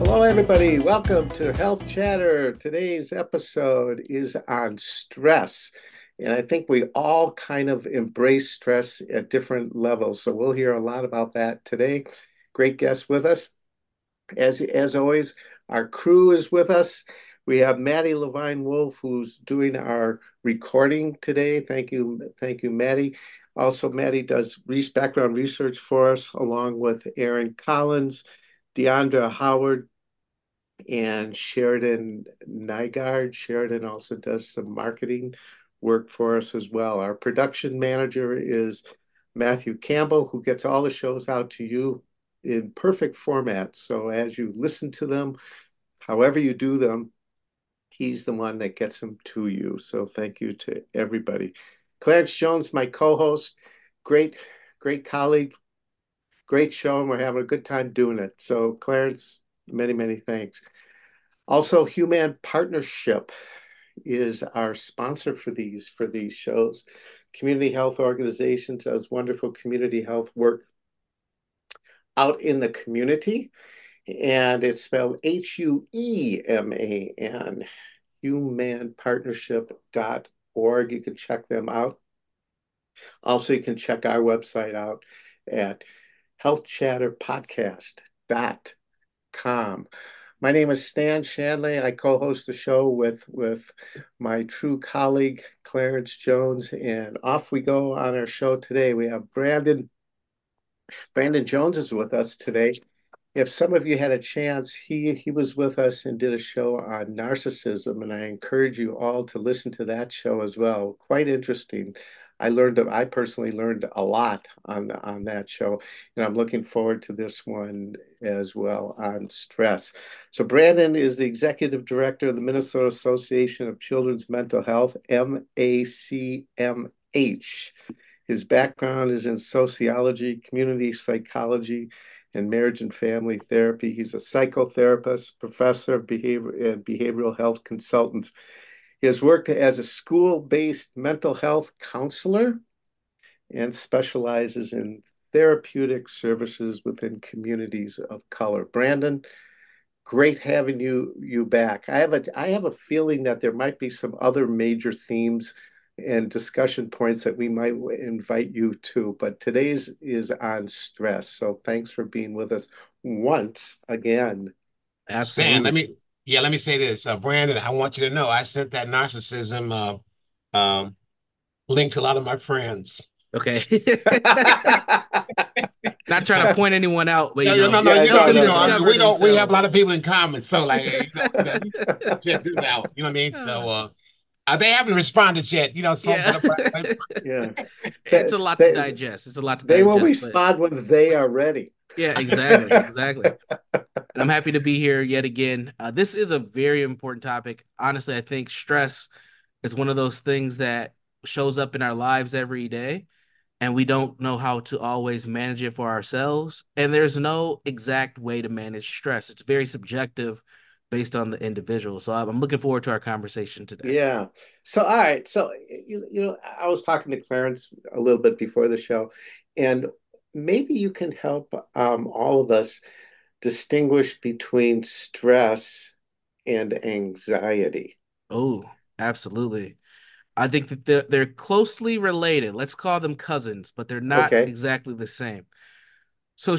Hello, everybody. Welcome to Health Chatter. Today's episode is on stress. And I think we all kind of embrace stress at different levels. So we'll hear a lot about that today. Great guest with us. As always, our crew is with us. We have Maddie Levine Wolf, who's doing our recording today. Thank you, Maddie. Also, Maddie does background research for us, along with Aaron Collins, Deandra Howard, and Sheridan Nygaard. Sheridan also does some marketing work for us as well. Our production manager is Matthew Campbell, who gets all the shows out to you in perfect format. So as you listen to them, however you do them, he's the one that gets them to you. So thank you to everybody. Clarence Jones, my co-host, great, great colleague, great show, and we're having a good time doing it. So Clarence, many, many thanks. Also, Human Partnership is our sponsor for these shows. Community Health Organization does wonderful community health work out in the community, and it's spelled Hueman, humanpartnership.org. You can check them out. Also, you can check our website out at healthchatterpodcast.com. My name is Stan Shanley. I co-host the show with my true colleague, Clarence Jones, and off we go on our show today. We have Brandon. Brandon Jones is with us today. If some of you had a chance, he was with us and did a show on narcissism, and I encourage you all to listen to that show as well. Quite interesting. I personally learned a lot on that show, and I'm looking forward to this one as well on stress. So Brandon is the executive director of the Minnesota Association of Children's Mental Health, MACMH. His background is in sociology, community psychology, and marriage and family therapy. He's a psychotherapist, professor of behavior and behavioral health consultant. He has worked as a school-based mental health counselor and specializes in therapeutic services within communities of color. Brandon, great having you back. I have a feeling that there might be some other major themes and discussion points that we might invite you to, but today's is on stress. So thanks for being with us once again. Stan, Absolutely. let me say this, Brandon. I want you to know I sent that narcissism link to a lot of my friends. Okay. Not trying to point anyone out, but No, no, no, no. Yeah, You help no, them know, no, I mean, discover we have a lot of themselves. people in common. So, like, check this out. You know what I mean? So, they haven't responded yet. You know, so Yeah. but yeah. It's They, a lot to they, digest. It's a lot to they will digest, but respond when they are ready. yeah, exactly. Exactly. And I'm happy to be here yet again. This is a very important topic. Honestly, I think stress is one of those things that shows up in our lives every day, and we don't know how to always manage it for ourselves. And there's no exact way to manage stress. It's very subjective based on the individual. So I'm looking forward to our conversation today. Yeah. So, all right. So, I was talking to Clarence a little bit before the show, and maybe you can help all of us distinguish between stress and anxiety. Oh, absolutely. I think that they're closely related. Let's call them cousins, but they're not Okay. exactly the same. So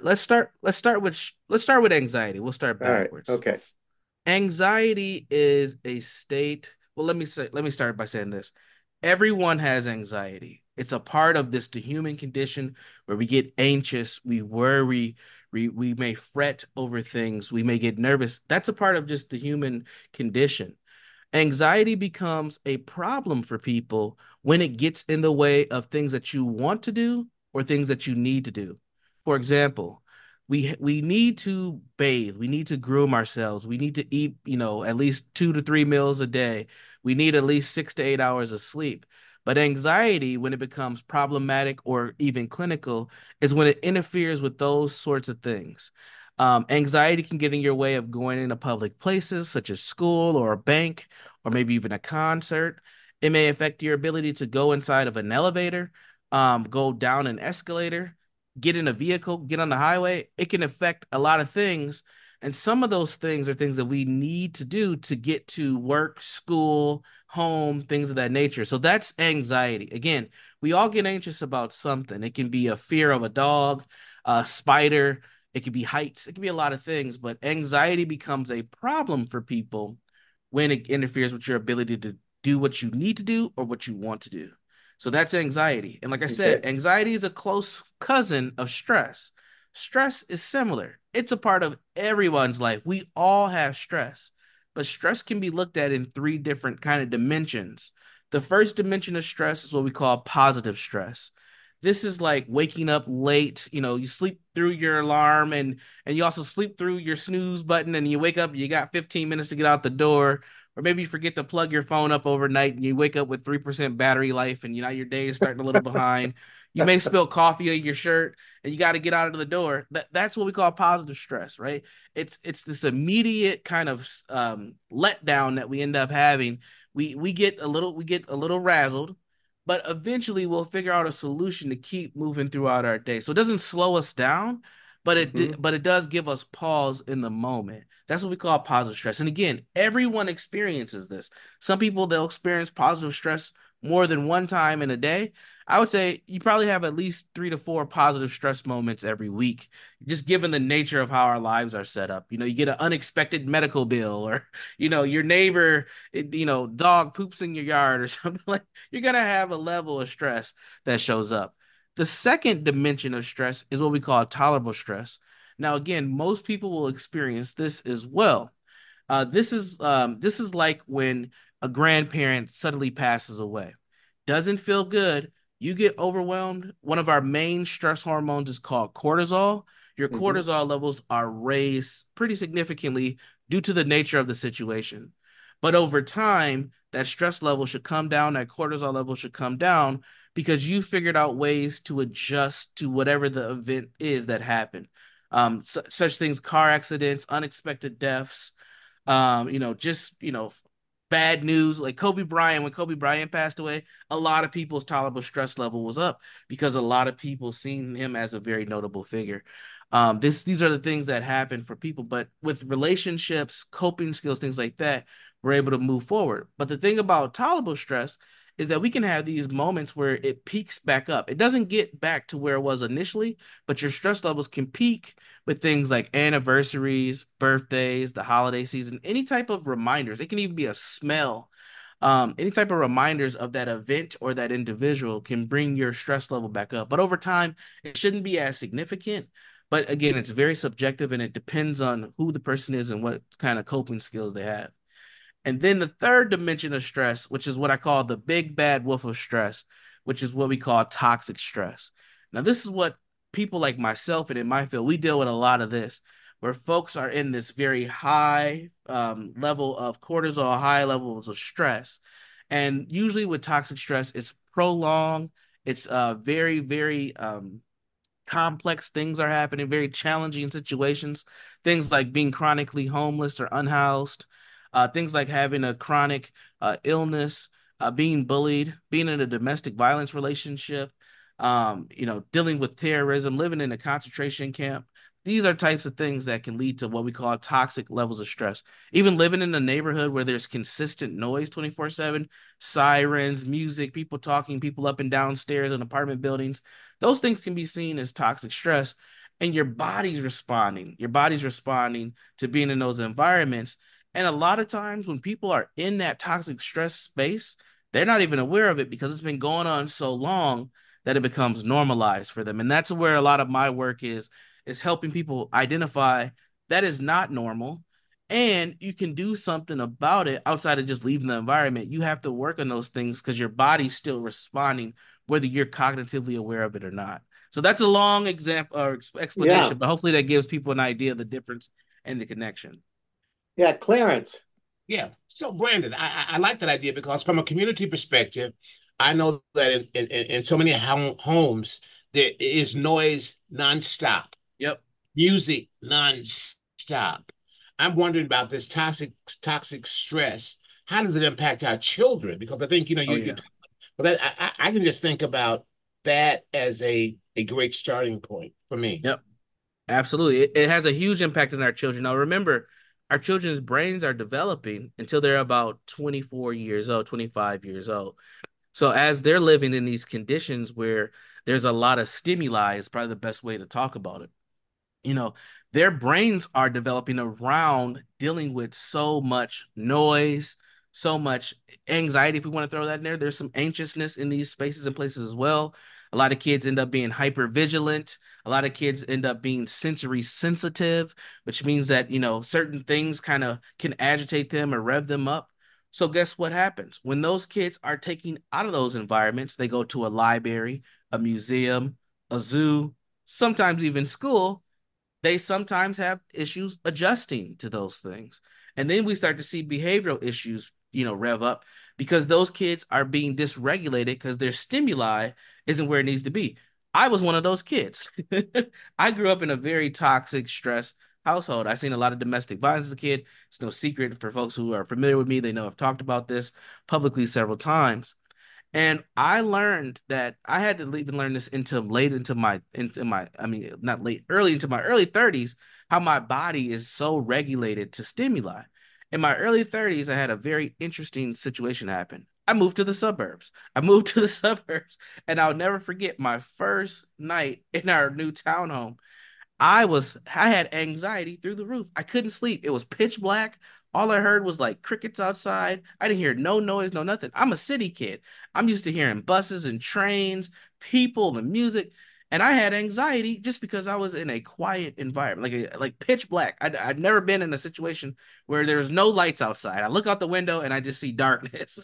let's start with anxiety. We'll start All right. backwards. Okay. Anxiety is a state. Well, let me start by saying this. Everyone has anxiety. It's a part of the human condition where we get anxious, we worry, we may fret over things, we may get nervous. That's a part of just the human condition. Anxiety becomes a problem for people when it gets in the way of things that you want to do or things that you need to do. For example, we need to bathe, we need to groom ourselves, we need to eat, at least 2 to 3 meals a day. We need at least 6 to 8 hours of sleep. But anxiety, when it becomes problematic or even clinical, is when it interferes with those sorts of things. Anxiety can get in your way of going into public places such as school or a bank or maybe even a concert. It may affect your ability to go inside of an elevator, go down an escalator, get in a vehicle, get on the highway. It can affect a lot of things And some of those things are things that we need to do to get to work, school, home, things of that nature. So that's anxiety. Again, we all get anxious about something. It can be a fear of a dog, a spider, it could be heights, it can be a lot of things, but anxiety becomes a problem for people when it interferes with your ability to do what you need to do or what you want to do. So that's anxiety. And like I said, Okay. anxiety is a close cousin of stress. Stress is similar. It's a part of everyone's life. We all have stress, but stress can be looked at in three different kind of dimensions. The first dimension of stress is what we call positive stress. This is like waking up late, you sleep through your alarm and you also sleep through your snooze button and you wake up, you got 15 minutes to get out the door, or maybe you forget to plug your phone up overnight and you wake up with 3% battery life and your day is starting a little behind. You may spill coffee on your shirt and you got to get out of the door. That's what we call positive stress, right? It's this immediate kind of letdown that we end up having. We get a little razzled, but eventually we'll figure out a solution to keep moving throughout our day. So it doesn't slow us down, but Mhm. it does give us pause in the moment. That's what we call positive stress. And again, everyone experiences this. Some people they'll experience positive stress more than one time in a day. I would say you probably have at least 3 to 4 positive stress moments every week, just given the nature of how our lives are set up. You get an unexpected medical bill, or your neighbor, dog poops in your yard or something. Like, you're gonna have a level of stress that shows up. The second dimension of stress is what we call tolerable stress. Now, again, most people will experience this as well. This is like when a grandparent suddenly passes away. Doesn't feel good. You get overwhelmed. One of our main stress hormones is called cortisol. Your Mhm. cortisol levels are raised pretty significantly due to the nature of the situation. But over time, that stress level should come down, that cortisol level should come down because you figured out ways to adjust to whatever the event is that happened. Such things, car accidents, unexpected deaths, just bad news like Kobe Bryant. When Kobe Bryant passed away, a lot of people's tolerable stress level was up because a lot of people seen him as a very notable figure. These are the things that happen for people, but with relationships, coping skills, things like that, we're able to move forward. But the thing about tolerable stress is that we can have these moments where it peaks back up. It doesn't get back to where it was initially, but your stress levels can peak with things like anniversaries, birthdays, the holiday season, any type of reminders. It can even be a smell. Any type of reminders of that event or that individual can bring your stress level back up. But over time, it shouldn't be as significant. But again, it's very subjective and it depends on who the person is and what kind of coping skills they have. And then the third dimension of stress, which is what I call the big bad wolf of stress, which is what we call toxic stress. Now, this is what people like myself and in my field, we deal with a lot of this, where folks are in this very high level of cortisol, high levels of stress. And usually with toxic stress, it's prolonged, it's very, very complex things are happening, very challenging situations, things like being chronically homeless or unhoused, things like having a chronic illness, being bullied, being in a domestic violence relationship, dealing with terrorism, living in a concentration camp. These are types of things that can lead to what we call toxic levels of stress. Even living in a neighborhood where there's consistent noise 24/7, sirens, music, people talking, people up and downstairs in apartment buildings, those things can be seen as toxic stress. And your body's responding. Your body's responding to being in those environments. And a lot of times when people are in that toxic stress space, they're not even aware of it because it's been going on so long that it becomes normalized for them. And that's where a lot of my work is helping people identify that is not normal. And you can do something about it outside of just leaving the environment. You have to work on those things because your body's still responding, whether you're cognitively aware of it or not. So that's a long example or Yeah. explanation, but hopefully that gives people an idea of the difference and the connection. Yeah, Clarence. Yeah. So, Brandon, I like that idea because from a community perspective, I know that in so many homes, there is noise nonstop, Yep. music nonstop. I'm wondering about this toxic stress. How does it impact our children? Because I think, Oh you yeah. but that, I can just think about that as a great starting point for me. Yep. Absolutely. It has a huge impact on our children. Now, remember, our children's brains are developing until they're about 24 years old, 25 years old. So, as they're living in these conditions where there's a lot of stimuli, is probably the best way to talk about it. You know, their brains are developing around dealing with so much noise, so much anxiety, if we want to throw that in there. There's some anxiousness in these spaces and places as well. A lot of kids end up being hyper vigilant. A lot of kids end up being sensory sensitive, which means that, certain things kind of can agitate them or rev them up. So guess what happens? When those kids are taken out of those environments, they go to a library, a museum, a zoo, sometimes even school. They sometimes have issues adjusting to those things. And then we start to see behavioral issues, rev up because those kids are being dysregulated because their stimuli isn't where it needs to be. I was one of those kids. I grew up in a very toxic, stress household. I seen a lot of domestic violence as a kid. It's no secret for folks who are familiar with me. They know I've talked about this publicly several times. And I learned that I had to even learn this I mean, not late, early into my early 30s, how my body is so regulated to stimuli. In my early 30s, I had a very interesting situation happen. I moved to the suburbs. I moved to the suburbs, and I'll never forget my first night in our new townhome. I had anxiety through the roof. I couldn't sleep. It was pitch black. All I heard was like crickets outside. I didn't hear no noise, no nothing. I'm a city kid. I'm used to hearing buses and trains, people and music. And I had anxiety just because I was in a quiet environment, like pitch black. I'd never been in a situation where there's no lights outside. I look out the window and I just see darkness.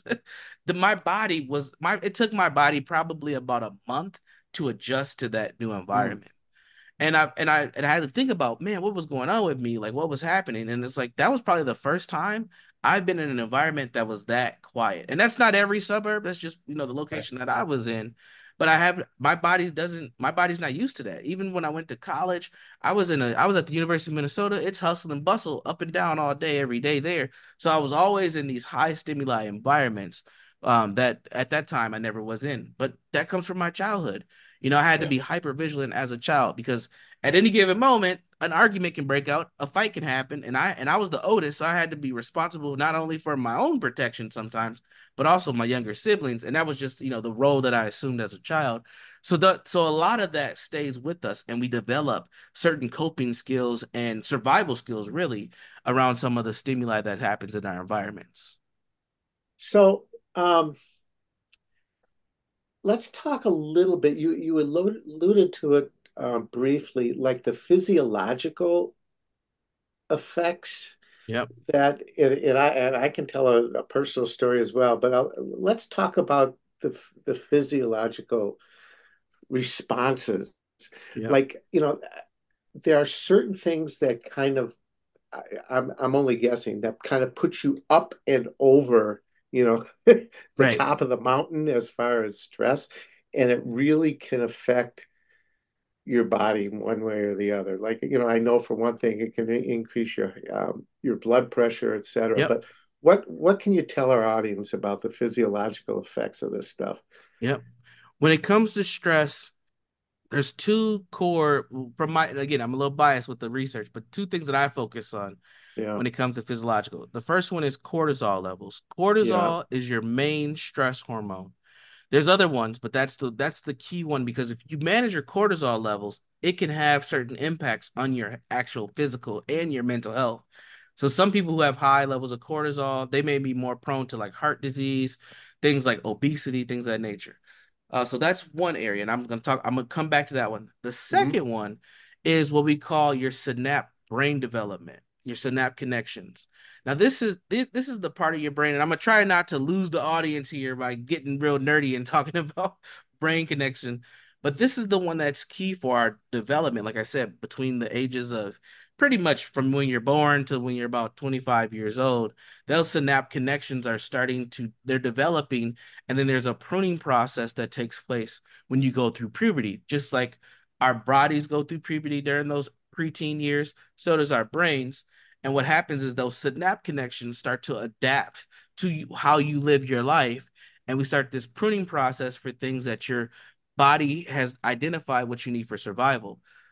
It took my body probably about a month to adjust to that new Mm. environment. And I had to think about, man, what was going on with me, like what was happening. And it's like that was probably the first time I've been in an environment that was that quiet. And that's not every suburb, that's just the Right. location that I was in. But my body's not used to that. Even when I went to college, I was at the University of Minnesota. It's hustle and bustle up and down all day every day there. So I was always in these high stimuli environments, that at that time I never was in. But that comes from my childhood. I had to Yeah. be hyper vigilant as a child because at any given moment, an argument can break out, a fight can happen, and I was the oldest, so I had to be responsible not only for my own protection sometimes, but also my younger siblings, and that was just the role that I assumed as a child. So a lot of that stays with us, and we develop certain coping skills and survival skills really around some of the stimuli that happens in our environments. So let's talk a little bit. You alluded to it briefly, like the physiological effects Yep. and I can tell a personal story as well, but let's talk about the physiological responses. Yep. Like, there are certain things that kind of I'm only guessing that kind of put you up and over, the Right. top of the mountain as far as stress, and it really can affect your body one way or the other. Like, I know for one thing, it can increase your blood pressure, et cetera. Yep. But what can you tell our audience about the physiological effects of this stuff? Yep. When it comes to stress, there's two core from my again, I'm a little biased with the research, but two things that I focus on Yeah, when it comes to physiological. The first one is cortisol levels. yeah, Cortisol is your main stress hormone. There's other ones, but that's the key one because if you manage your cortisol levels, it can have certain impacts on your actual physical and your mental health. So some people who have high levels of cortisol, they may be more prone to like heart disease, things like obesity, things of that nature. So that's one area, and I'm gonna come back to that one. The hmm second one is what we call your synapse brain development, your synapse connections. Now, this is the part of your brain, and I'm gonna try not to lose the audience here by getting real nerdy and talking about brain connection. But this is the one that's key for our development. Like I said, between the ages of pretty much from when you're born to when you're about 25 years old, those synapse connections are they're developing, and then there's a pruning process that takes place when you go through puberty. Just like our bodies go through puberty during those preteen years, so does our brains. And what happens is those synapse connections start to adapt to how you live your life. And we start this pruning process for things that your body has identified what you need for survival.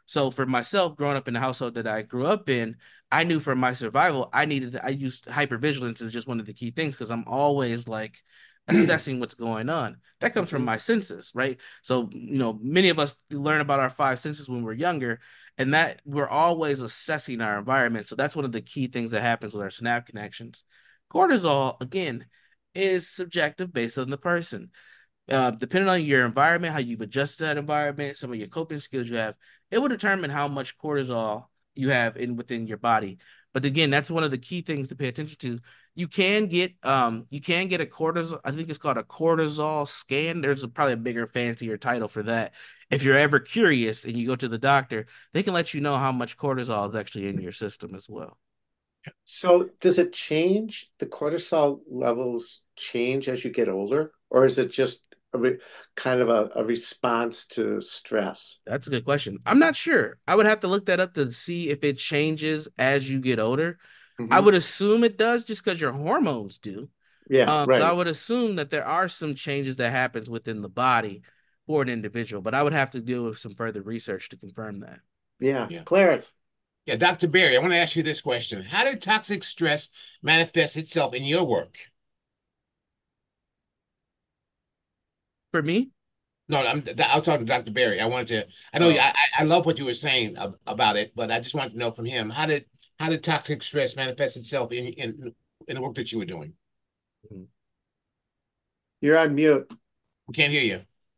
So for myself, growing up in the household that I grew up in, I knew for my survival, I used hypervigilance as just one of the key things because I'm always like assessing what's going on. That comes from Mhm. my senses, right? So, many of us learn about our five senses when we're younger, and that we're always assessing our environment. So that's one of the key things that happens with our synapse connections. Cortisol, again, is subjective based on the person. Depending on your environment, how you've adjusted that environment, some of your coping skills you have, it will determine how much cortisol you have within your body. But again, that's one of the key things to pay attention to. You can get a cortisol, I think it's called a cortisol scan. There's probably a bigger, fancier title for that. If you're ever curious and you go to the doctor, they can let you know how much cortisol is actually in your system as well. So does it change? The cortisol levels change as you get older, or is it just kind of a response to stress? That's a good question. I'm not sure. I would have to look that up to see if it changes as you get older. I Hmm. would assume it does just because your hormones do. Yeah, So I right. would assume that there are some changes that happens within the body for an individual, but I would have to do with some further research to confirm that. Yeah, Yeah. Clarence. Yeah, Dr. Berry, I want to ask you this question. How did toxic stress manifest itself in your work? For me, No, I was talking to Dr. Berry. I wanted to, I know Oh, I love what you were saying about it, but I just wanted to know from him, how did toxic stress manifest itself in the work that you were doing? you're on mute. We can't hear you.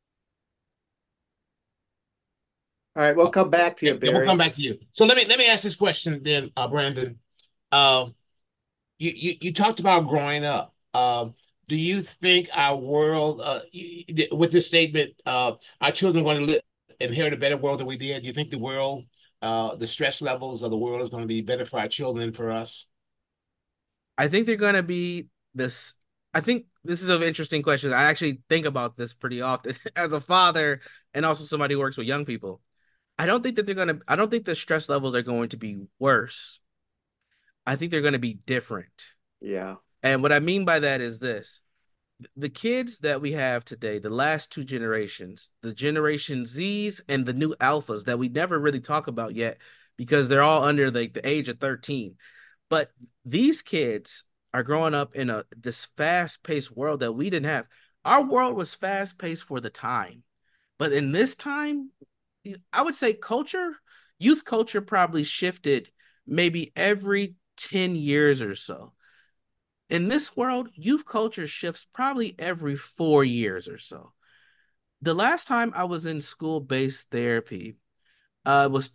All right, we'll Oh, come back to yeah, you, yeah, we'll come Barry. back to you. So let me ask this question then, Brandon. Uh, you talked about growing up. Do you think our world, with this statement, our children are going to inherit a better world than we did? Do you think the world, the stress levels of the world is going to be better for our children than for us? I think they're going to be this. I think this is an interesting question. I actually think about this pretty often as a father and also somebody who works with young people. I don't think the stress levels are going to be worse. I think they're going to be different. Yeah. And what I mean by that is this: the kids that we have today, the last two generations, the Generation Zs and the new alphas that we never really talk about yet because they're all under the age of 13. But these kids are growing up in a this fast-paced world that we didn't have. Our world was fast-paced for the time. But in this time, I would say youth culture probably shifted maybe every 10 years or so. In this world, youth culture shifts probably every 4 years or so. The last time I was in school-based therapy was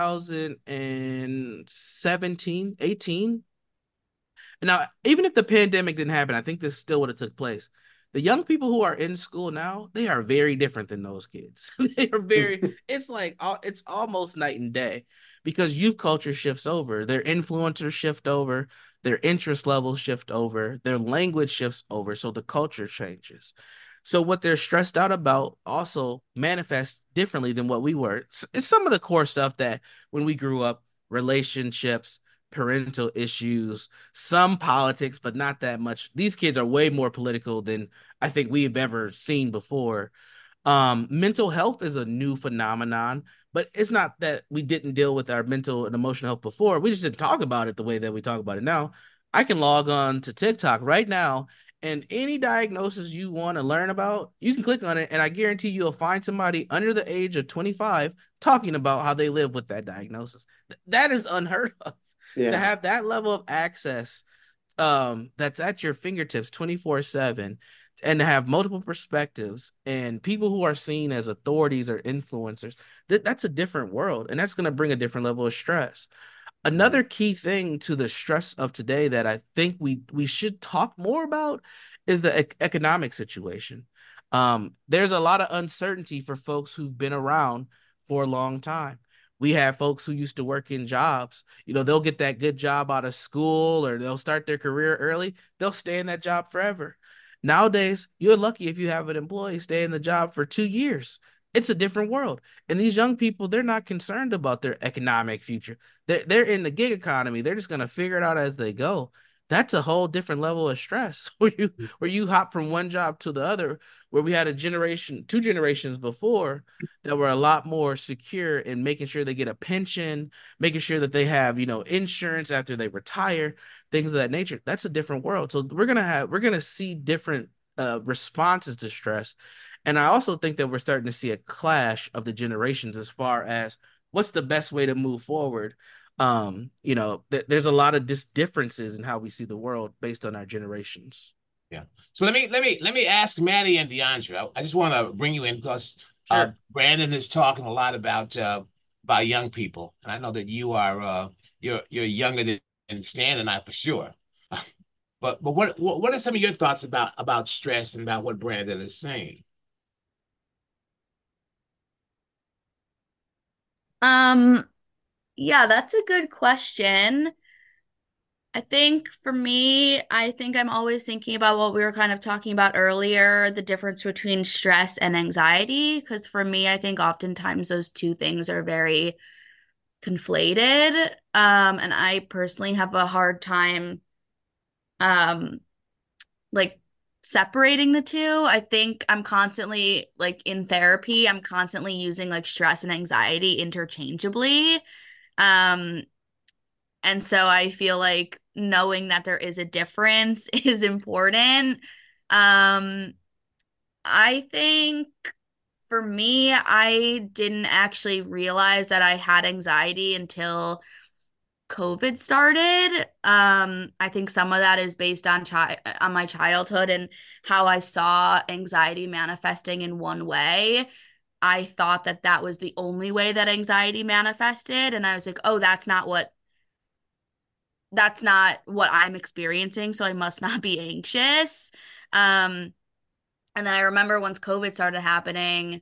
2017, 18. Now, even if the pandemic didn't happen, I think this still would have took place. The young people who are in school now, they are very different than those kids. They are very, it's like, it's almost night and day because youth culture shifts over, their influencers shift over, their interest levels shift over, their language shifts over. So the culture changes. So what they're stressed out about also manifests differently than what we were. It's some of the core stuff that when we grew up, relationships, parental issues, some politics, but not that much. These kids are way more political than I think we've ever seen before. Mental health is a new phenomenon, but it's not that we didn't deal with our mental and emotional health before. We just didn't talk about it the way that we talk about it now. I can log on to TikTok right now, and any diagnosis you want to learn about, you can click on it, and I guarantee you'll find somebody under the age of 25 talking about how they live with that diagnosis. That is unheard of to Yeah. have that level of access that's at your fingertips 24/7 and to have multiple perspectives and people who are seen as authorities or influencers. That's a different world, and that's going to bring a different level of stress. Yeah. Another key thing to the stress of today that I think we should talk more about is the economic situation. There's a lot of uncertainty for folks who've been around for a long time. We have folks who used to work in jobs. They'll get that good job out of school or they'll start their career early. They'll stay in that job forever. Nowadays, you're lucky if you have an employee stay in the job for 2 years. It's a different world. And these young people, they're not concerned about their economic future. They're in the gig economy. They're just going to figure it out as they go. that's a whole different level of stress where you hop from one job to the other, where we had a generation, two generations before that were a lot more secure in making sure they get a pension, making sure that they have, insurance after they retire, things of that nature. That's a different world. So we're gonna see different responses to stress. And I also think that we're starting to see a clash of the generations as far as what's the best way to move forward. There's a lot of differences in how we see the world based on our generations. Yeah. So let me ask Maddie and DeAndre. I just want to bring you in because Sure. Brandon is talking a lot about young people, and I know that you're younger than Stan and I for sure. But what are some of your thoughts about stress and about what Brandon is saying? Um, yeah, that's a good question. I think for me, I think I'm always thinking about what we were kind of talking about earlier, the difference between stress and anxiety. Because for me, I think oftentimes those two things are very conflated. And I personally have a hard time, um, like separating the two. I think I'm constantly like in therapy, I'm constantly using like stress and anxiety interchangeably. Um, and so I feel like knowing that there is a difference is important. Um, I think for me, I didn't actually realize that I had anxiety until COVID started. I think some of that is based on my childhood and how I saw anxiety manifesting in one way. I thought that that was the only way that anxiety manifested, and I was like, "Oh, that's not what I'm experiencing, so I must not be anxious." Um, and then I remember once COVID started happening,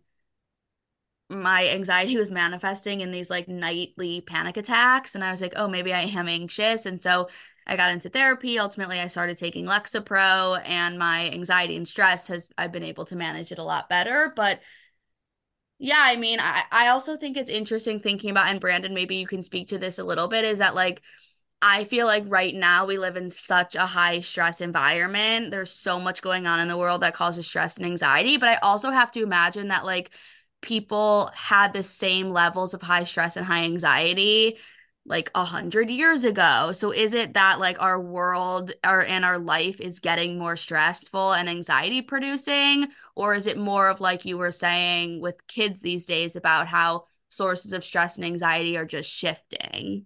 my anxiety was manifesting in these like nightly panic attacks, and I was like, "Oh, maybe I am anxious." And so I got into therapy. Ultimately, I started taking Lexapro, and my anxiety and stress has I've been able to manage it a lot better. But yeah, I mean, I also think it's interesting thinking about, and Brandon, maybe you can speak to this a little bit, is that like I feel like right now we live in such a high stress environment. There's so much going on in the world that causes stress and anxiety. But I also have to imagine that like people had the same levels of high stress and high anxiety like 100 years ago. So is it that like our world and our life is getting more stressful and anxiety producing? Or is it more of like you were saying with kids these days about how sources of stress and anxiety are just shifting?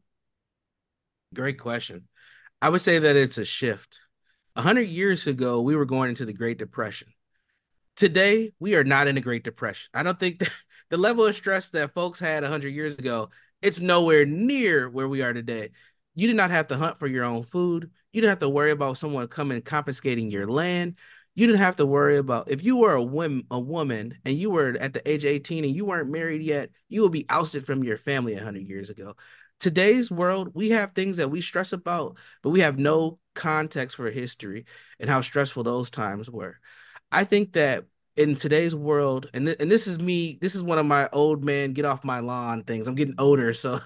Great question. I would say that it's a shift. 100 years ago, we were going into the Great Depression. Today, we are not in the Great Depression. I don't think that the level of stress that folks had 100 years ago, it's nowhere near where we are today. You did not have to hunt for your own food. You didn't have to worry about someone coming confiscating your land. You didn't have to worry about if you were a woman and you were at the age of 18 and you weren't married yet, you would be ousted from your family 100 years ago. Today's world, we have things that we stress about, but we have no context for history and how stressful those times were. I think that in today's world, and this is me, this is one of my old man get off my lawn things. I'm getting older, so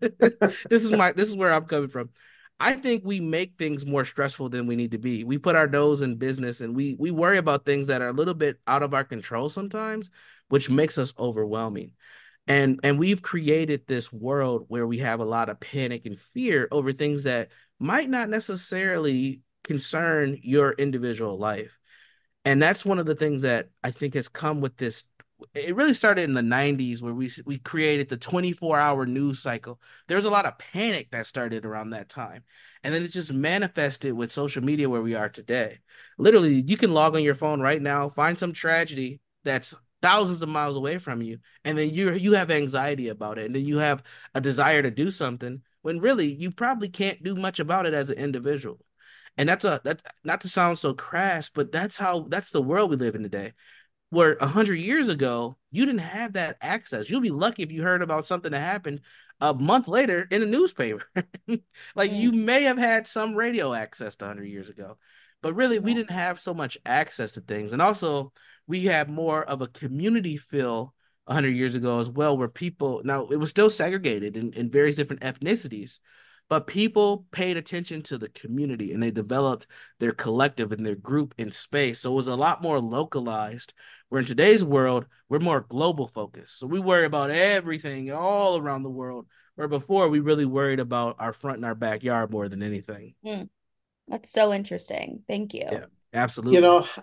this is where I'm coming from. I think we make things more stressful than we need to be. We put our nose in business and we worry about things that are a little bit out of our control sometimes, which makes us overwhelming. And we've created this world where we have a lot of panic and fear over things that might not necessarily concern your individual life. And that's one of the things that I think has come with this. It really started in the 90s where we created the 24-hour news cycle. There was a lot of panic that started around that time. And then it just manifested with social media where we are today. Literally, you can log on your phone right now, find some tragedy that's thousands of miles away from you, and then you have anxiety about it, and then you have a desire to do something when really you probably can't do much about it as an individual. And that's not to sound so crass, but that's the world we live in today. Where 100 years ago, you didn't have that access. You'll be lucky if you heard about something that happened a month later in a newspaper. Like you Mm. may have had some radio access to 100 years ago, but really we Yeah. didn't have so much access to things. And also we had more of a community feel 100 years ago as well, where people now it was still segregated in various different ethnicities, but people paid attention to the community and they developed their collective and their group in space. So it was a lot more localized. Where in today's world, we're more global focused. So we worry about everything all around the world, where before we really worried about our front and our backyard more than anything. Mm, that's so interesting. Thank Yeah, you. You absolutely. know,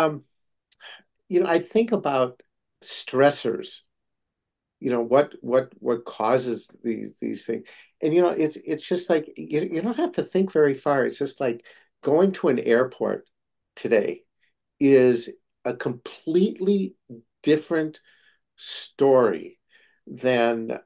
I think about stressors. What causes these things, and it's just like you don't have to think very far. It's just like going to an airport today is a completely different story than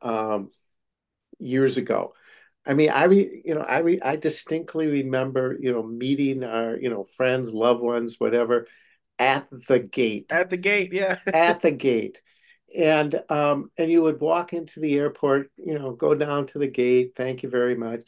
years ago. I mean, I distinctly remember, meeting our, friends, loved ones, whatever, at the gate, At the gate, yeah. at the gate. And you would walk into the airport, go down to the gate, thank you very much.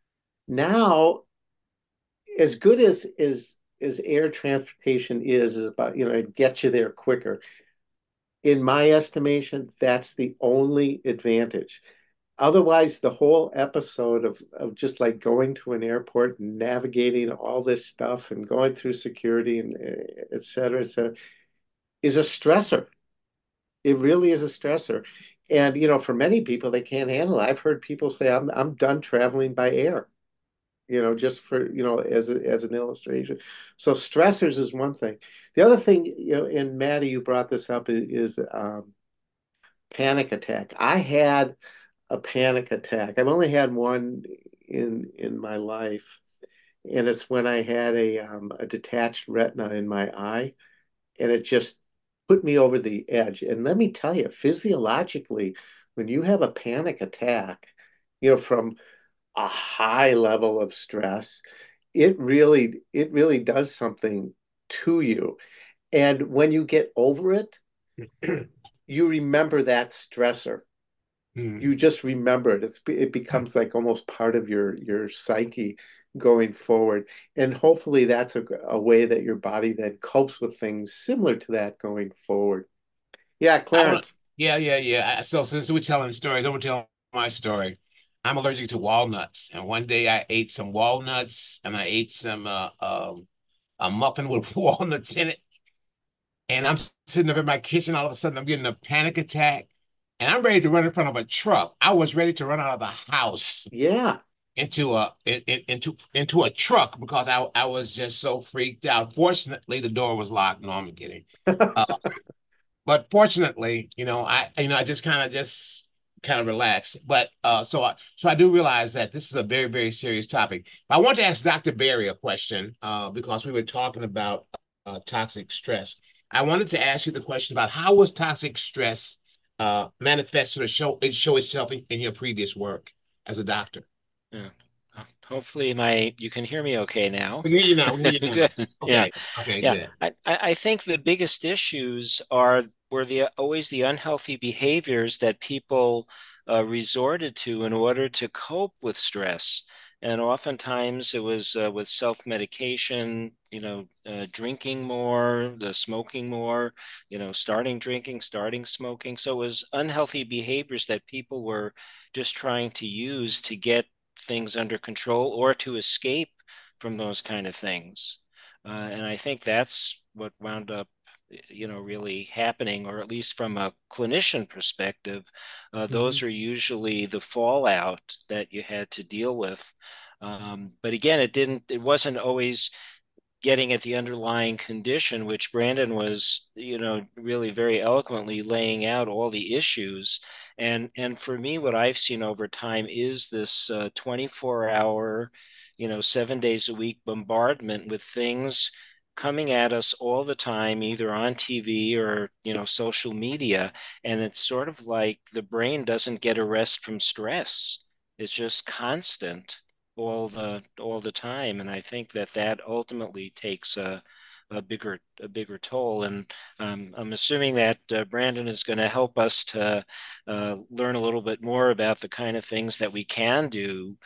Now, as good as air transportation is about, it gets you there quicker. In my estimation, that's the only advantage. Otherwise, the whole episode of just like going to an airport and navigating all this stuff and going through security and et cetera, is a stressor. It really is a stressor. And for many people, they can't handle it. I've heard people say, I'm done traveling by air, just for, as an illustration. So stressors is one thing. The other thing, and Maddie, you brought this up, is panic attack. I had a panic attack. I've only had one in my life, and it's when I had a detached retina in my eye, and it just put me over the edge. And let me tell you, physiologically, when you have a panic attack, from a high level of stress, it really does something to you. And when you get over it, you remember that stressor. Hmm. You just remember it. It becomes like almost part of your psyche going forward. And hopefully that's a way that your body then copes with things similar to that going forward. Yeah, I want to, Clarence. yeah, yeah, yeah. So since we're telling stories, I'm gonna tell my story. I'm allergic to walnuts, and one day I ate some walnuts, and I ate some a muffin with walnuts in it, and I'm sitting up in my kitchen. All of a sudden, I'm getting a panic attack, and I'm ready to run in front of a truck. I was ready to run out of the house Yeah. into a truck because I was just so freaked out. Fortunately, the door was locked. No, I'm kidding. Uh, but fortunately, I just kind of relaxed. But so I do realize that this is a very, very serious topic. I want to ask Dr. Berry a question because we were talking about toxic stress. I wanted to ask you the question about how was toxic stress manifested or show itself in your previous work as a doctor? Yeah. Hopefully you can hear me okay now. We can hear you now. We can hear you now. Good. Yeah. Okay. Okay, Yeah. good. I think the biggest issues were always the unhealthy behaviors that people resorted to in order to cope with stress. And oftentimes it was with self-medication, drinking more, the smoking more, starting drinking, starting smoking. So it was unhealthy behaviors that people were just trying to use to get things under control or to escape from those kind of things. And I think that's what wound up, really happening, or at least from a clinician perspective, Mhm. those are usually the fallout that you had to deal with. But again, it wasn't always getting at the underlying condition, which Brandon was, really very eloquently laying out all the issues. And for me, what I've seen over time is this 24-hour, 7 days a week bombardment with things coming at us all the time, either on TV or, social media. And it's sort of like the brain doesn't get a rest from stress. It's just constant all the time, and I think that ultimately takes a bigger toll. And I'm assuming that Brandon is going to help us to learn a little bit more about the kind of things that we can do,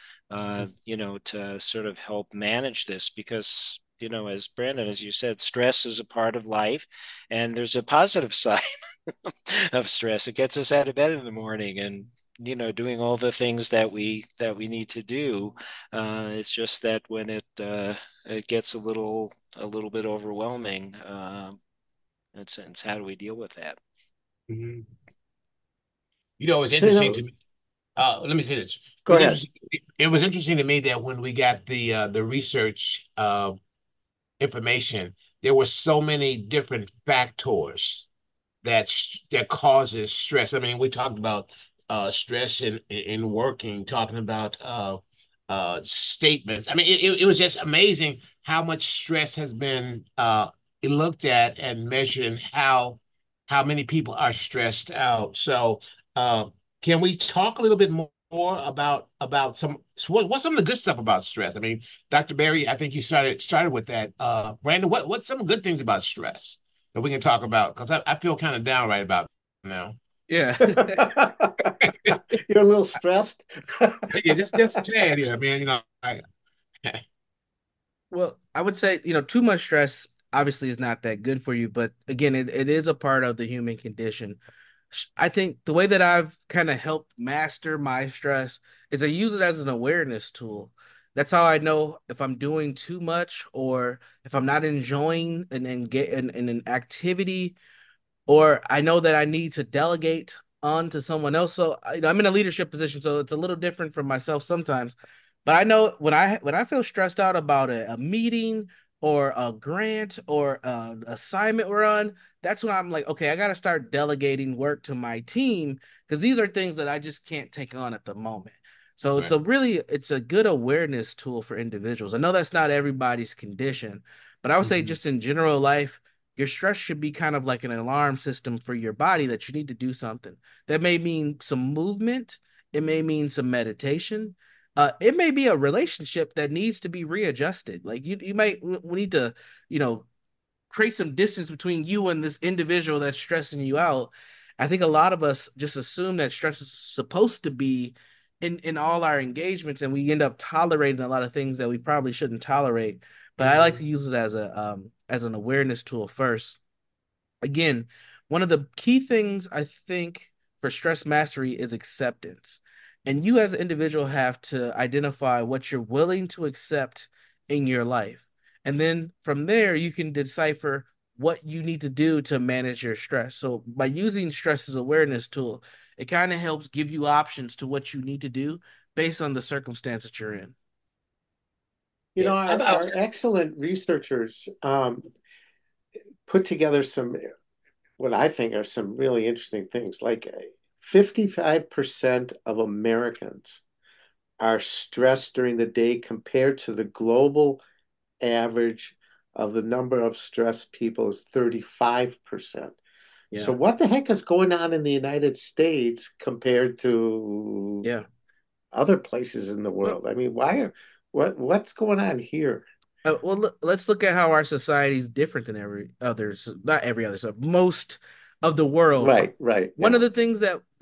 to sort of help manage this, because as Brandon, as you said, stress is a part of life, and there's a positive side of stress. It gets us out of bed in the morning, and doing all the things that we need to do. It's just that when it gets a little bit overwhelming, it's how do we deal with that? Mhm. You know, it's So, you interesting know, to me. Let me say this. go ahead. It was interesting to me that when we got the research information, there were so many different factors that causes stress. I mean, we talked about stress in working, talking about statements. I mean, it was just amazing how much stress has been looked at and measured, and how many people are stressed out. So, uh, can we talk a little bit more about what's some of the good stuff about stress? I mean, Dr. Barry, I think you started with that. Brandon, what's some good things about stress that we can talk about? Because I feel kind of down right about now. Yeah. You're a little stressed. Yeah, just a tad here, man. Well, I would say, too much stress obviously is not that good for you, but again, it is a part of the human condition. I think the way that I've kind of helped master my stress is I use it as an awareness tool. That's how I know if I'm doing too much or if I'm not enjoying an activity, or I know that I need to delegate on to someone else. So I'm in a leadership position, so it's a little different from myself sometimes. But I know when I feel stressed out about a meeting or a grant or an assignment we're on, that's when I'm like, okay, I got to start delegating work to my team because these are things that I just can't take on at the moment. So Right. it's a good awareness tool for individuals. I know that's not everybody's condition, but I would say Mhm. just in general life, your stress should be kind of like an alarm system for your body that you need to do something. That may mean some movement, it may mean some meditation. It may be a relationship that needs to be readjusted. Like you might we need to, you know, create some distance between you and this individual that's stressing you out. I think a lot of us just assume that stress is supposed to be in all our engagements, and we end up tolerating a lot of things that we probably shouldn't tolerate. But I like to Mhm. use it as an awareness tool first. Again, one of the key things I think for stress mastery is acceptance. And you as an individual have to identify what you're willing to accept in your life. And then from there, you can decipher what you need to do to manage your stress. So by using stress as awareness tool, it kind of helps give you options to what you need to do based on the circumstance that you're in. You Yeah, know, I thought. our excellent researchers put together some, what I think are some really interesting things. Like 55% of Americans are stressed during the day compared to the global average of the number of stressed people is 35%. So Yeah. what the heck is going on in the United States compared to Yeah. other places in the Well, world? I mean, what's going on here? let's look at how our society is different than every others, not every other, so most of the world. Right, right, One of yeah. the things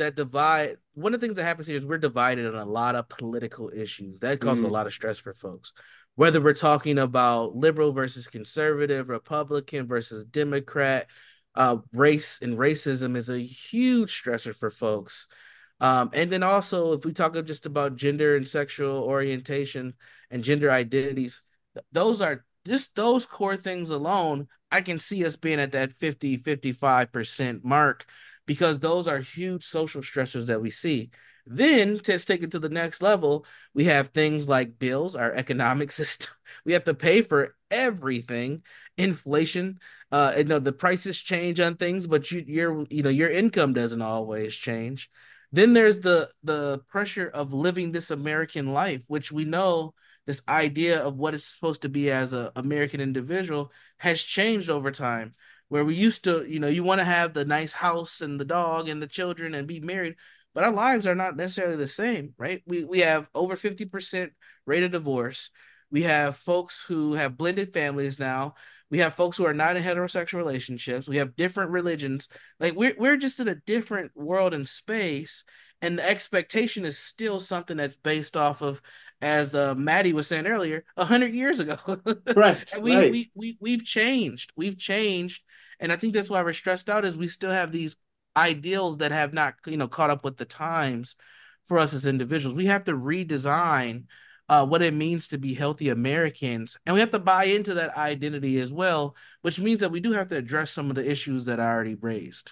one of the things that happens here is we're divided on a lot of political issues. That causes a Mm. lot of stress for folks. Whether we're talking about liberal versus conservative, Republican versus Democrat, race and racism is a huge stressor for folks. And then also, if we talk just about gender and sexual orientation and gender identities, those are just those core things alone. I can see us being at that 50-55% mark because those are huge social stressors that we see. Then to take it to the next level, we have things like bills, our economic system. We have to pay for everything, inflation. The prices change on things, but your income doesn't always change. Then there's the pressure of living this American life, which we know this idea of what it's supposed to be as a American individual has changed over time. Where we used to, you want to have the nice house and the dog and the children and be married, but our lives are not necessarily the same, right? We have over 50% rate of divorce. We have folks who have blended families now. We have folks who are not in heterosexual relationships. We have different religions. Like we're just in a different world and space, and the expectation is still something that's based off of, as Maddie was saying earlier, 100 years ago. Right, And right. we've changed. We've changed, and I think that's why we're stressed out. Is we still have these ideals that have not caught up with the times. for us as individuals. We have to redesign what it means to be healthy Americans, and we have to buy into that identity as well, which means that we do have to address some of the issues that I already raised.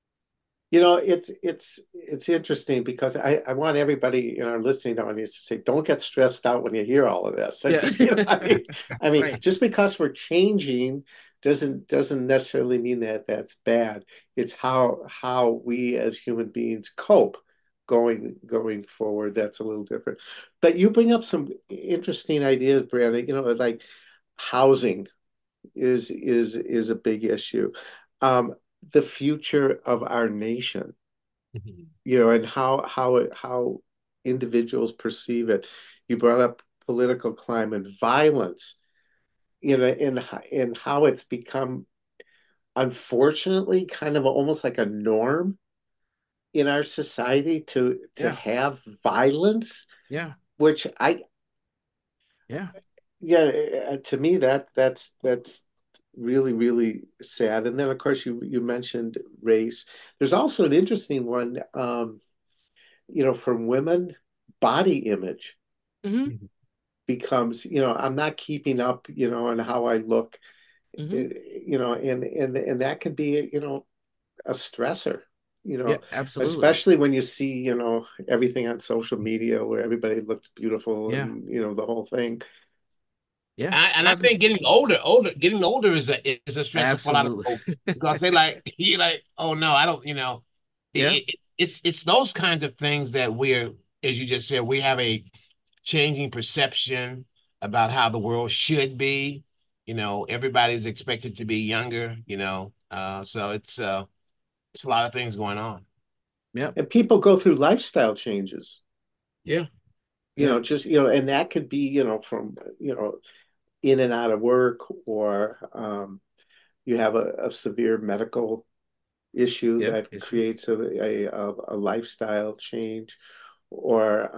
It's interesting because I want everybody in our listening audience to say, don't get stressed out when you hear all of this. Yeah. I mean, Right. just because we're changing doesn't necessarily mean that that's bad. It's how we as human beings cope going forward. That's a little different. But you bring up some interesting ideas, Brandon. Like housing is a big issue. Um, the future of our nation, and how individuals perceive it. You brought up political climate, violence, in how it's become, unfortunately, kind of almost like a norm in our society to Yeah. have violence, Yeah. which Yeah. yeah, to me that's really, really sad. And then of course you mentioned race. There's also an interesting one, from women, body image Hmm. becomes, I'm not keeping up, on how I look, Hmm. and that can be, a stressor, Yeah, absolutely. especially when you see, everything on social media where everybody looks beautiful Yeah. and, the whole thing. Yeah. And I think getting older is a stressor for a lot of Absolutely. folks because they like you like, oh no, I don't, Yeah. it's those kinds of things that we're, as you just said, we have a changing perception about how the world should be. Everybody's expected to be younger, so it's a lot of things going on. Yep. And people go through lifestyle changes, Yeah. Yeah. just, and that could be, from, in and out of work, or you have a severe medical issue Yep. that Issue. creates a lifestyle change, or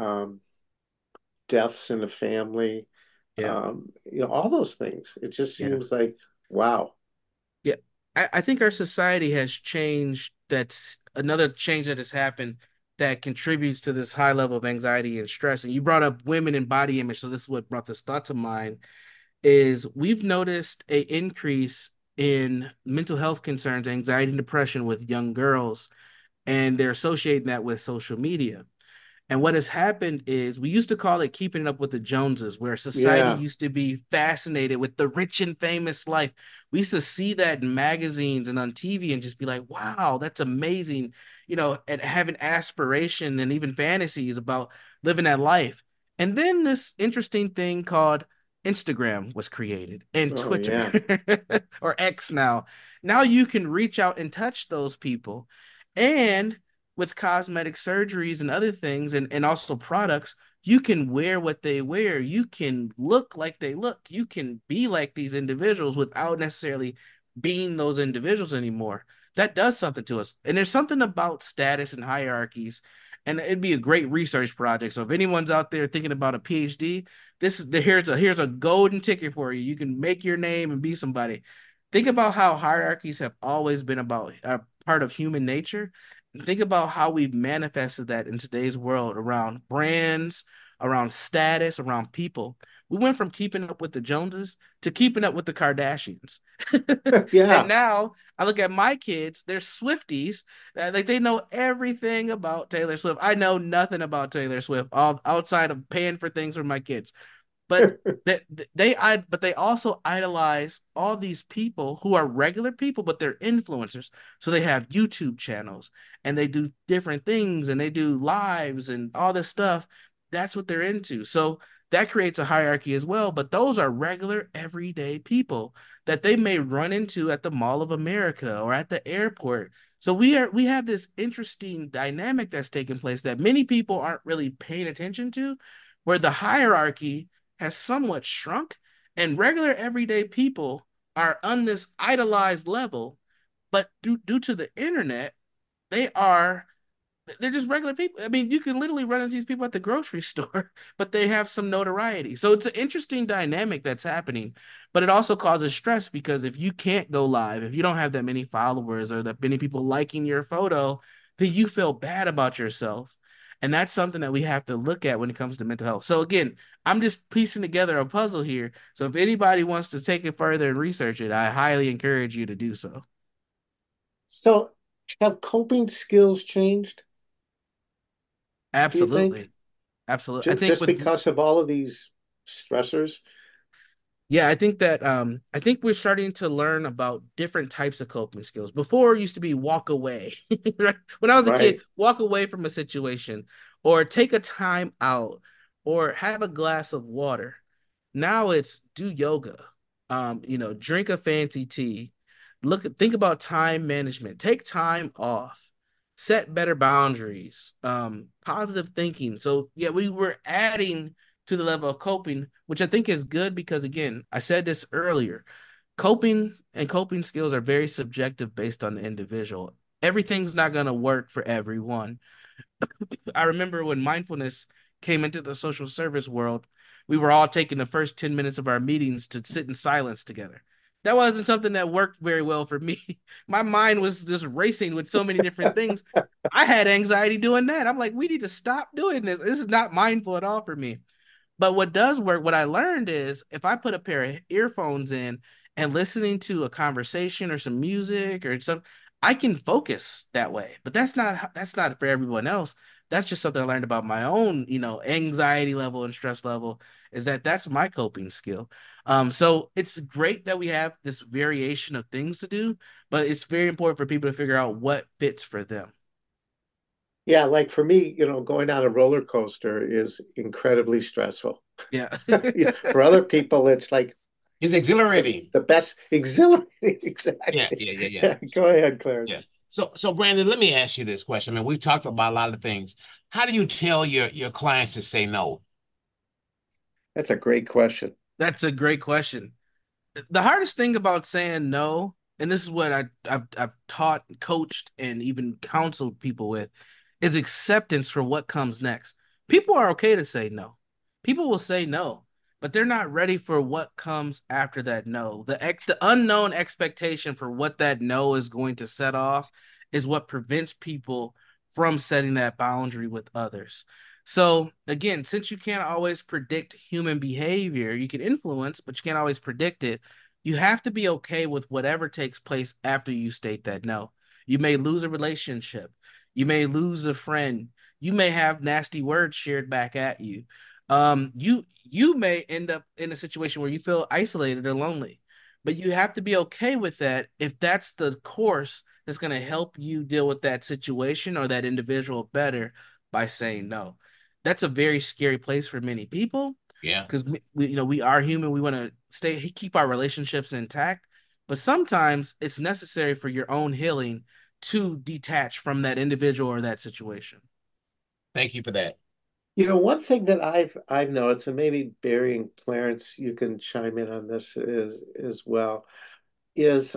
deaths in the family, Yeah. all those things. It just Yeah. seems like, wow. Yeah. I think our society has changed. That's another change that has happened that contributes to this high level of anxiety and stress. And you brought up women and body image. So this is what brought this thought to mind is we've noticed a increase in mental health concerns, anxiety and depression with young girls, and they're associating that with social media. And what has happened is we used to call it keeping up with the Joneses, where society Yeah. used to be fascinated with the rich and famous life. We used to see that in magazines and on TV and just be like, wow, that's amazing, and having aspiration and even fantasies about living that life. And then this interesting thing called Instagram was created and Oh, Twitter yeah. or X now. Now you can reach out and touch those people. And with cosmetic surgeries and other things and also products, you can wear what they wear. You can look like they look. You can be like these individuals without necessarily being those individuals anymore. That does something to us. And there's something about status and hierarchies. And it'd be a great research project. So if anyone's out there thinking about a PhD, here's a golden ticket for you. You can make your name and be somebody. Think about how hierarchies have always been about a part of human nature. Think about how we've manifested that in today's world around brands, around status, around people. We went from keeping up with the Joneses to keeping up with the Kardashians. And Yeah. now I look at my kids, they're Swifties. Like they know everything about Taylor Swift. I know nothing about Taylor Swift outside of paying for things for my kids. But but they also idolize all these people who are regular people, but they're influencers. So they have YouTube channels and they do different things and they do lives and all this stuff. That's what they're into. So that creates a hierarchy as well. But those are regular, everyday people that they may run into at the Mall of America or at the airport. So we have this interesting dynamic that's taking place that many people aren't really paying attention to, where the hierarchy has somewhat shrunk, and regular everyday people are on this idolized level. But due to the internet, they are they're just regular people. I mean, you can literally run into these people at the grocery store, but they have some notoriety. So it's an interesting dynamic that's happening, but it also causes stress because if you can't go live, if you don't have that many followers or that many people liking your photo, then you feel bad about yourself. And that's something that we have to look at when it comes to mental health. So again, I'm just piecing together a puzzle here. So if anybody wants to take it further and research it, I highly encourage you to do so. So have coping skills changed, do you think? Absolutely. Absolutely. I think Just with because of all of these stressors? Yeah, I think that I think we're starting to learn about different types of coping skills. Before it used to be walk away. Right? When I was a kid, Right. walk away from a situation or take a time out or have a glass of water. Now it's do yoga. Drink a fancy tea. Think about time management. Take time off. Set better boundaries. Positive thinking. So yeah, we were adding to the level of coping, which I think is good because again, I said this earlier. Coping skills are very subjective based on the individual. Everything's not going to work for everyone. I remember when mindfulness came into the social service world, we were all taking the first 10 minutes of our meetings to sit in silence together. That wasn't something that worked very well for me. My mind was just racing with so many different things. I had anxiety doing that. I'm like, we need to stop doing this. This is not mindful at all for me. But what does work, what I learned is if I put a pair of earphones in and listening to a conversation or some music or some, I can focus that way. But that's not for everyone else. That's just something I learned about my own, anxiety level and stress level is that that's my coping skill. So it's great that we have this variation of things to do, but it's very important for people to figure out what fits for them. Yeah, like for me, going on a roller coaster is incredibly stressful. Yeah. For other people, it's like It's exhilarating. the best exhilarating. Yeah, Exactly. yeah, yeah, yeah, Yeah, go ahead, Clarence. yeah. So Brandon, let me ask you this question. I mean, we've talked about a lot of things. How do you tell your clients to say no? That's a great question. That's a great question. The hardest thing about saying no, and this is what I've taught, coached, and even counseled people with, is acceptance for what comes next. People are okay to say no. People will say no, but they're not ready for what comes after that no. The unknown expectation for what that no is going to set off is what prevents people from setting that boundary with others. So again, since you can't always predict human behavior, you can influence, but you can't always predict it. You have to be okay with whatever takes place after you state that no. You may lose a relationship. You may lose a friend. You may have nasty words shared back at you. You may end up in a situation where you feel isolated or lonely. But you have to be okay with that if that's the course that's going to help you deal with that situation or that individual better by saying no. That's a very scary place for many people Yeah. because we are human. We want to keep our relationships intact, but sometimes it's necessary for your own healing to detach from that individual or that situation. Thank you for that. One thing that I've noticed, and maybe Barry and Clarence, you can chime in on this as well, is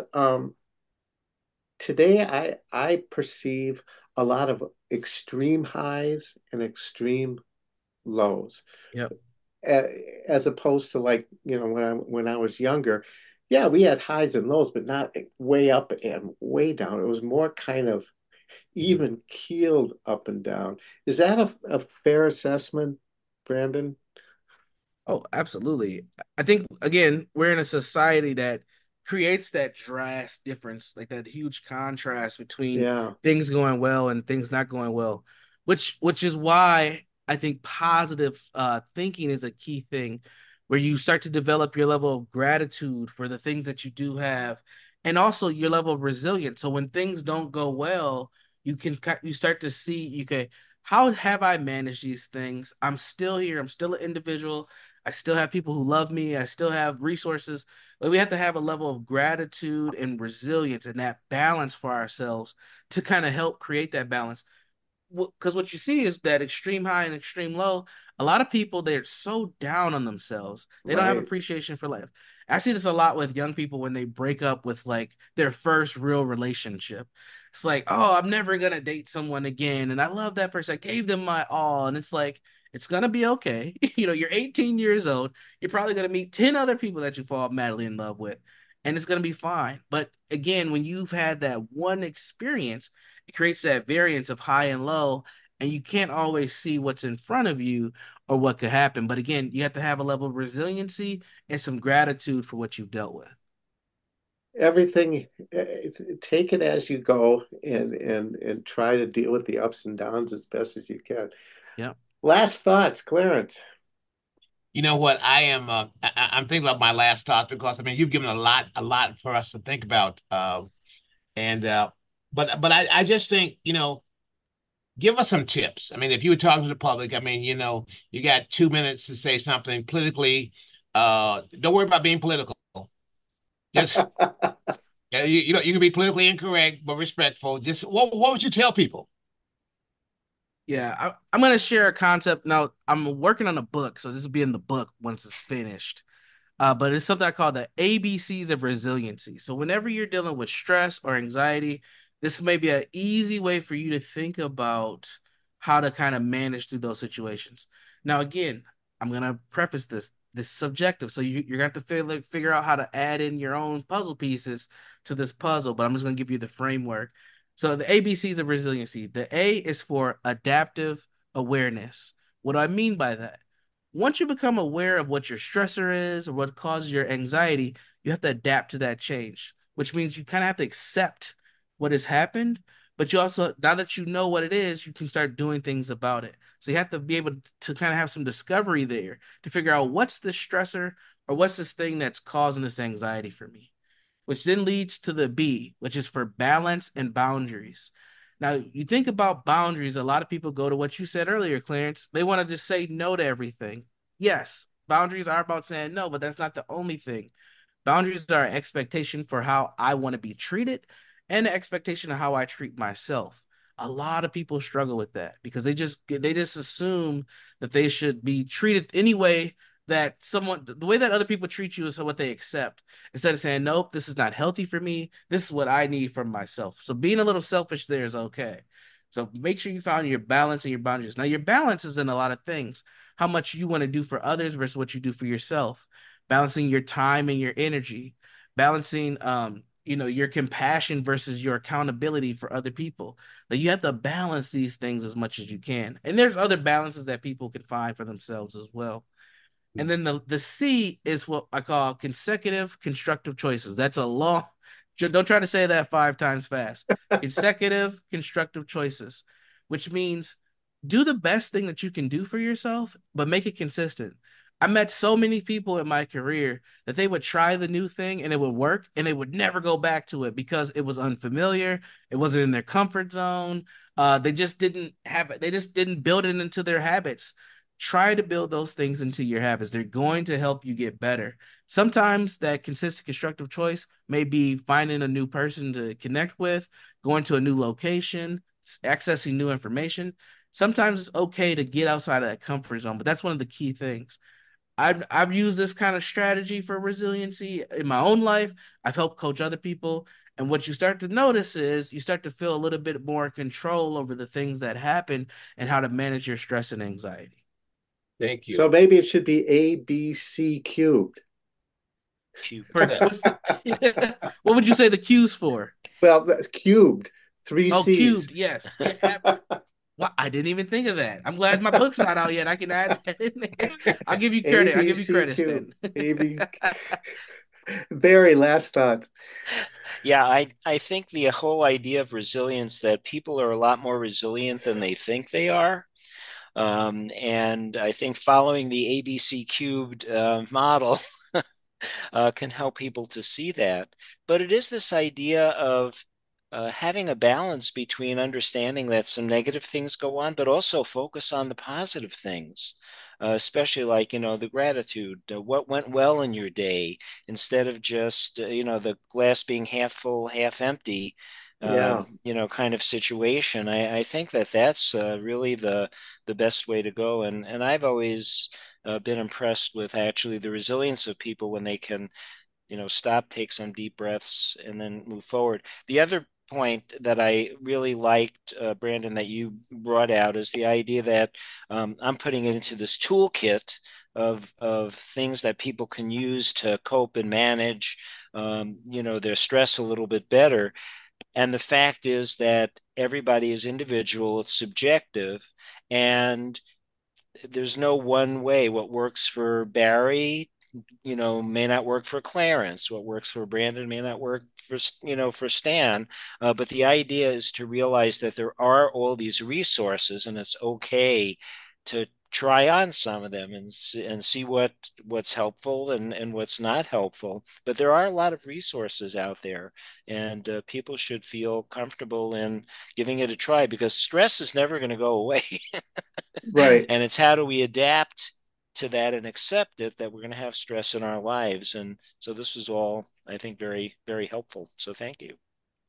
today I perceive a lot of extreme highs and extreme lows, Yep. as opposed to like when I was younger. Yeah, we had highs and lows, but not way up and way down. It was more kind of even keeled up and down. Is that a fair assessment, Brandon? Oh, absolutely. I think again, we're in a society that creates that drastic difference, like that huge contrast between Yeah, things going well and things not going well, which is why I think positive thinking is a key thing, where you start to develop your level of gratitude for the things that you do have, and also your level of resilience. So when things don't go well, you start to see how have I managed these things? I'm still here. I'm still an individual. I still have people who love me. I still have resources. But we have to have a level of gratitude and resilience and that balance for ourselves to kind of help create that balance. Because what you see is that extreme high and extreme low. A lot of people, they're so down on themselves. They don't have right. appreciation for life. I see this a lot with young people when they break up with like their first real relationship. It's like, oh, I'm never gonna date someone again. And I love that person. I gave them my all. And it's like, it's gonna be okay. You're 18 years old. You're probably gonna meet 10 other people that you fall madly in love with, and it's gonna be fine. But again, when you've had that one experience, it creates that variance of high and low. and you can't always see what's in front of you or what could happen. But again, you have to have a level of resiliency and some gratitude for what you've dealt with. Everything, take it as you go, and try to deal with the ups and downs as best as you can. Yeah. Last thoughts, Clarence. You know what? I'm thinking about my last thoughts because I mean you've given a lot for us to think about. And but I just think, give us some tips. I mean, if you were talking to the public, I mean, you got 2 minutes to say something politically. Don't worry about being political. Just you can be politically incorrect but respectful. Just what would you tell people? Yeah, I'm going to share a concept. Now, I'm working on a book, so this will be in the book once it's finished. But it's something I call the ABCs of resiliency. So whenever you're dealing with stress or anxiety, this may be an easy way for you to think about how to kind of manage through those situations. Now, again, I'm gonna preface this. This is subjective, so you're gonna have to figure out how to add in your own puzzle pieces to this puzzle. But I'm just gonna give you the framework. So the ABCs of resiliency. The A is for adaptive awareness. What do I mean by that? Once you become aware of what your stressor is or what causes your anxiety, you have to adapt to that change, which means you kind of have to accept what has happened. But you also, now that you know what it is, you can start doing things about it. So you have to be able to kind of have some discovery there to figure out what's the stressor or what's this thing that's causing this anxiety for me, which then leads to the B, which is for balance and boundaries. Now, you think about boundaries, a lot of people go to what you said earlier, Clarence. They want to just say no to everything. Yes, boundaries are about saying no, but that's not the only thing. Boundaries are an expectation for how I want to be treated and an expectation of how I treat myself. A lot of people struggle with that because they just assume that they should be treated any way that someone the way that other people treat you is what they accept instead of saying nope, this is not healthy for me, this is what I need from myself. So being a little selfish there is okay. So make sure you find your balance and your boundaries. Now your balance is in a lot of things: how much you want to do for others versus what you do for yourself, balancing your time and your energy, balancing your compassion versus your accountability for other people. Like you have to balance these things as much as you can, and there's other balances that people can find for themselves as well. And then the C is what I call consecutive constructive choices. That's a long, don't try to say that 5 times fast. Consecutive constructive choices, which means do the best thing that you can do for yourself, but make it consistent. I met so many people in my career that they would try the new thing and it would work and they would never go back to it because it was unfamiliar. It wasn't in their comfort zone. They just didn't have it. They just didn't build it into their habits. Try to build those things into your habits. They're going to help you get better. Sometimes that consistent constructive choice may be finding a new person to connect with, going to a new location, accessing new information. Sometimes it's okay to get outside of that comfort zone, but that's one of the key things. I've used this kind of strategy for resiliency in my own life. I've helped coach other people. And what you start to notice is you start to feel a little bit more control over the things that happen and how to manage your stress and anxiety. Thank So you. maybe it should be ABC cubed. What would you say the Q's for? Well, that's cubed, three Oh, C's. cubed, yes. Yeah. Well, I didn't even think of that. I'm glad my book's not out yet. I can add that in there. I'll give you A, credit. I'll B, give you C, credit, Q, Stan. A, B. Barry, last thoughts. Yeah, I think the whole idea of resilience, that people are a lot more resilient than they think they are. And I think following the ABC cubed model can help people to see that. But it is this idea of having a balance between understanding that some negative things go on, but also focus on the positive things, especially like, the gratitude, what went well in your day, instead of just, the glass being half full, half empty. Yeah. Kind of situation. I think that that's really the best way to go. And I've always been impressed with actually the resilience of people when they can, stop, take some deep breaths, and then move forward. The other point that I really liked, Brandon, that you brought out is the idea that I'm putting it into this toolkit of things that people can use to cope and manage, their stress a little bit better. And the fact is that everybody is individual, it's subjective, and there's no one way. What works for Barry, may not work for Clarence. What works for Brandon may not work for Stan. But the idea is to realize that there are all these resources, and it's okay to try on some of them and see what's helpful and what's not helpful. But there are a lot of resources out there, and people should feel comfortable in giving it a try, because stress is never going to go away. Right. And it's how do we adapt to that and accept it, that we're going to have stress in our lives. And so this is all, I think, very, very helpful. So thank you.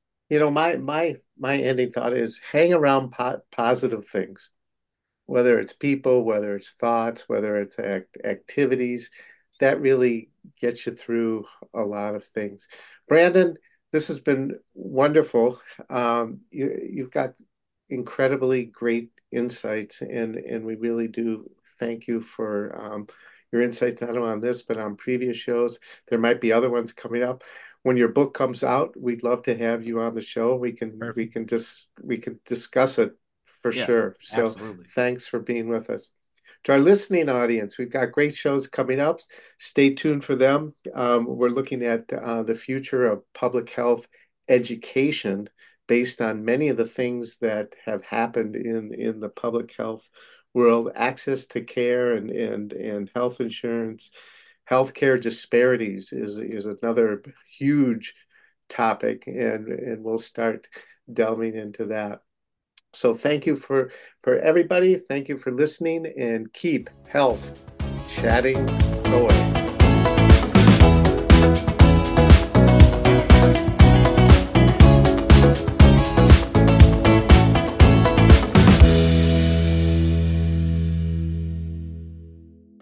My ending thought is hang around positive things, whether it's people, whether it's thoughts, whether it's activities, that really gets you through a lot of things. Brandon, this has been wonderful. You've got incredibly great insights, and we really do thank you for your insights, not only on this, but on previous shows. There might be other ones coming up. When your book comes out, we'd love to have you on the show. We can discuss it for Yeah, sure. So absolutely. thanks for being with us. To our listening audience, we've got great shows coming up. Stay tuned for them. We're looking at the future of public health education based on many of the things that have happened in the public health world, access to care and health insurance. Healthcare disparities is another huge topic, and we'll start delving into that. So thank you for everybody. Thank you for listening, and keep health chatting away.